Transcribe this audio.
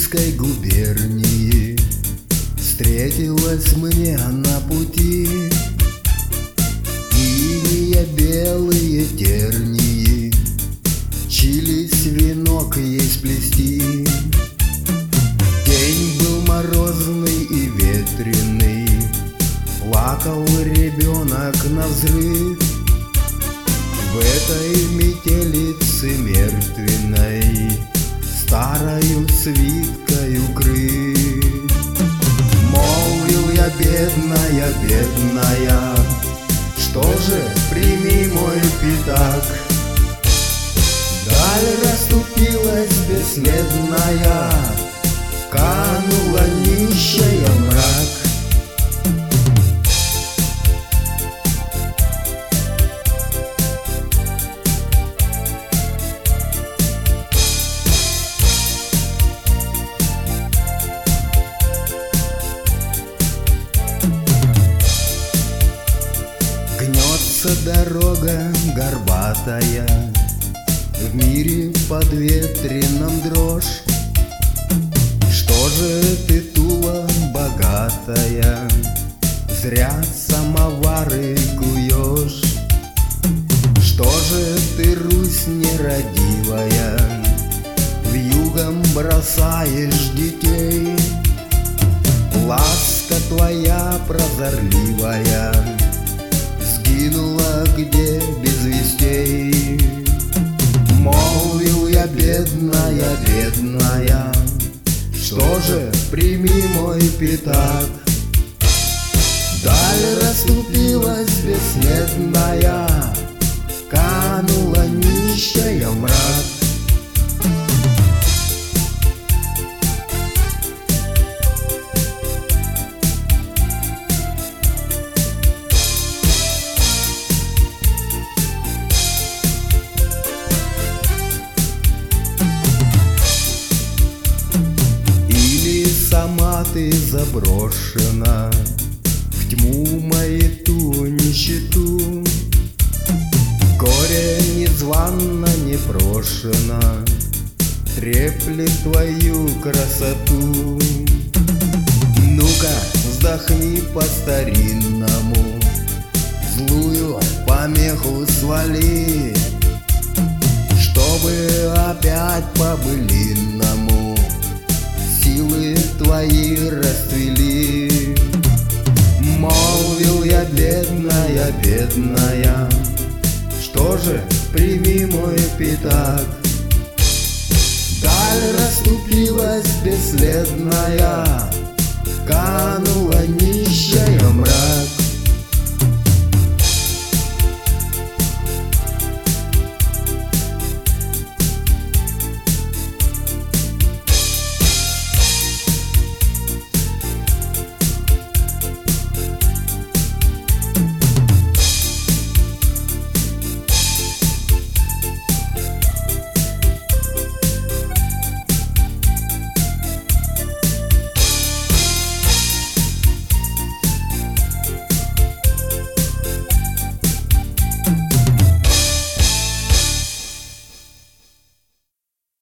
Тульской губернии встретилась мне на пути инея белые тернии, чились венок ей сплести. День был морозный и ветреный, плакал ребенок навзрыд. В этой метелице мертвенной старою свиткой укрыт. Молвил я: бедная, бедная, что же, прими мой пятак. Даль расступилась бесследная, канула нищая мрак. Гнется дорога горбатая, в мире подветренном дрожь. Что же ты, Тула богатая, зря самовары куешь? Что же ты, Русь нерадивая, вьюгом бросаешь детей? Ласка твоя прозорливая сгинула где без вестей. Молвил я: бедная, бедная, что же, прими мой пятак. Даль расступилась бесследная, канула нищая мрак. Сама ты заброшена в тьму маяту нищету, горе незванно не прошено треплет твою красоту. Ну-ка, вздохни по-старинному, злую помеху свали, чтобы опять по-былинному силы твои расцвели. Молвил я: бедная, бедная, что же, прими мой пятак. Даль расступилась бесследная, канула нищая мрак.